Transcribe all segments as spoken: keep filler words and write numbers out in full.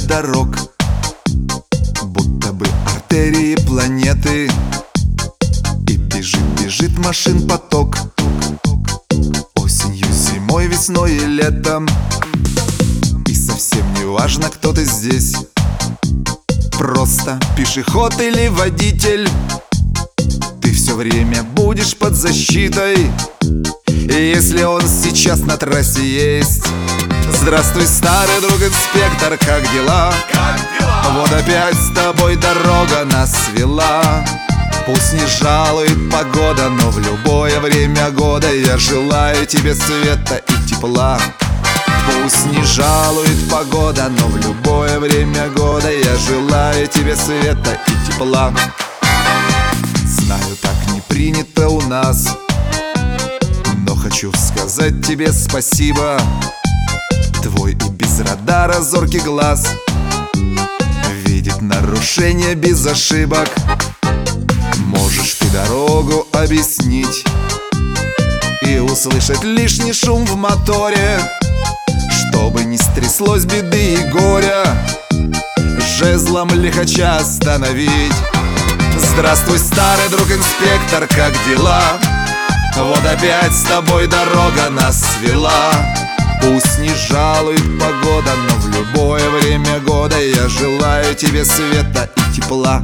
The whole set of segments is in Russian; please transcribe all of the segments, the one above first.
дорог, будто бы артерии планеты. И бежит, бежит машин поток, осенью, зимой, весной и летом. И совсем не важно, кто ты здесь, просто пешеход или водитель. Ты все время будешь под защитой, и если он сейчас на трассе есть. Здравствуй, старый друг инспектор, как дела? Как дела? Вот опять с тобой дорога нас свела. Пусть не жалует погода, но в любое время года я желаю тебе света и тепла. Пусть не жалует погода, но в любое время года я желаю тебе света и тепла. Знаю, так не принято у нас, но хочу сказать тебе спасибо. Твой и без радара зоркий глаз видит нарушение без ошибок. Можешь ты дорогу объяснить и услышать лишний шум в моторе, чтобы не стряслось беды и горя, жезлом лихача остановить. Здравствуй, старый друг инспектор, как дела? Вот опять с тобой дорога нас свела. Пусть не жалует погода, но в любое время года я желаю тебе света и тепла.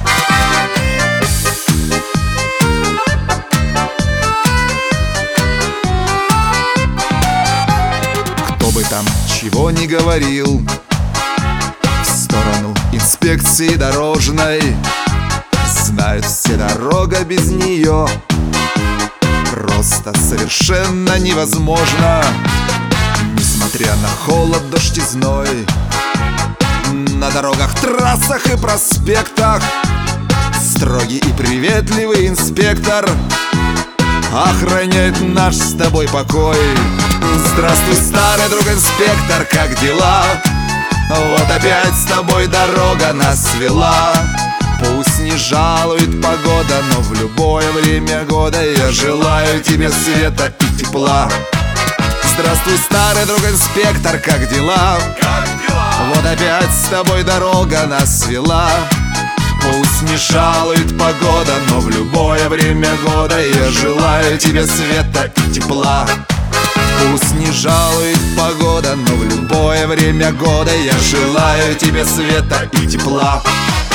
Кто бы там чего ни говорил в сторону инспекции дорожной, знают все, дорога без нее просто совершенно невозможно. Несмотря на холод, дождь и зной, на дорогах, трассах и проспектах строгий и приветливый инспектор охраняет наш с тобой покой. Здравствуй, старый друг инспектор, как дела? Вот опять с тобой дорога нас свела. Пусть не жалует погода, но в любое время года я желаю тебе света и тепла. Здравствуй, старый друг инспектор, как дела? Как дела? Вот опять с тобой дорога нас свела. Пусть не жалует погода, но в любое время года я желаю тебе света и тепла. Пусть не жалует погода, но в любое время года я желаю тебе света и тепла.